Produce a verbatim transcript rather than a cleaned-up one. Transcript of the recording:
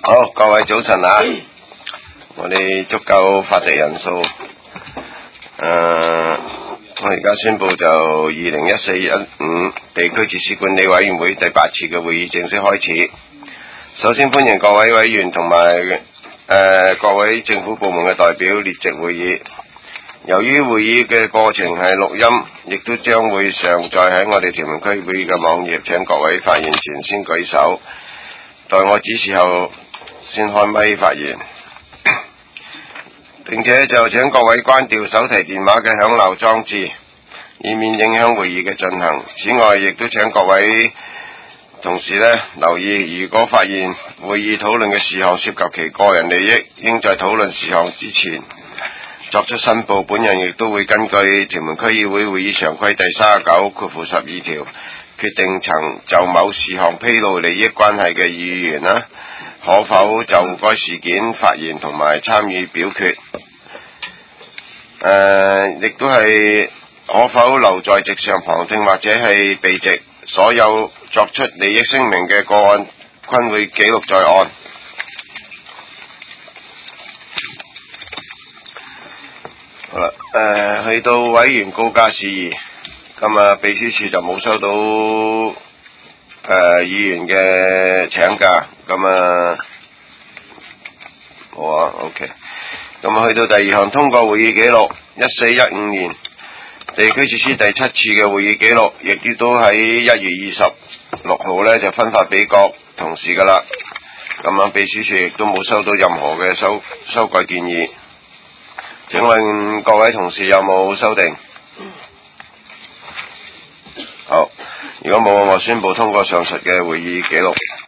好，各位早晨啊！我哋足夠法定人數。誒、呃，我而家宣布就二零一四一五地區設施管理委員會第八次嘅會議正式開始。首先歡迎各位委員同埋誒各位政府部門嘅代表列席會議。由於會議嘅過程係錄音，亦都將會上載喺我哋屯門區會議嘅網頁。請各位發言前先舉手，待我指示後先開咪發言，並且就請各位關掉手提電話嘅響鬧裝置，以免影響會議嘅進行。此外，亦都請各位同事呢留意，如果發現會議討論嘅事項涉及其個人利益，應在討論事項之前作出申報。本人亦都會根據屯門區議會會議常規第三十九括弧十二條，決定曾就某事項披露利益關係嘅議員啦，可否就該事件發言同埋參與表決？誒、呃，亦都係可否留在席上旁聽或者係避席？所有作出利益聲明嘅個案，均會記錄在案。好啦，誒、呃，去到委員告假事宜，咁啊，秘書處就冇收到誒、呃、議員嘅請假，咁啊，好啊 ，OK，咁啊，去到第二項通過會議記錄，一四一五年地區設施第七次嘅會議記錄，亦都喺一月二十六號咧就分發俾各同事噶啦，咁啊，秘書處亦都冇收到任何嘅修修改建議。請問各位同事有冇修訂？好，如果冇，我宣布通過上述嘅會議記錄。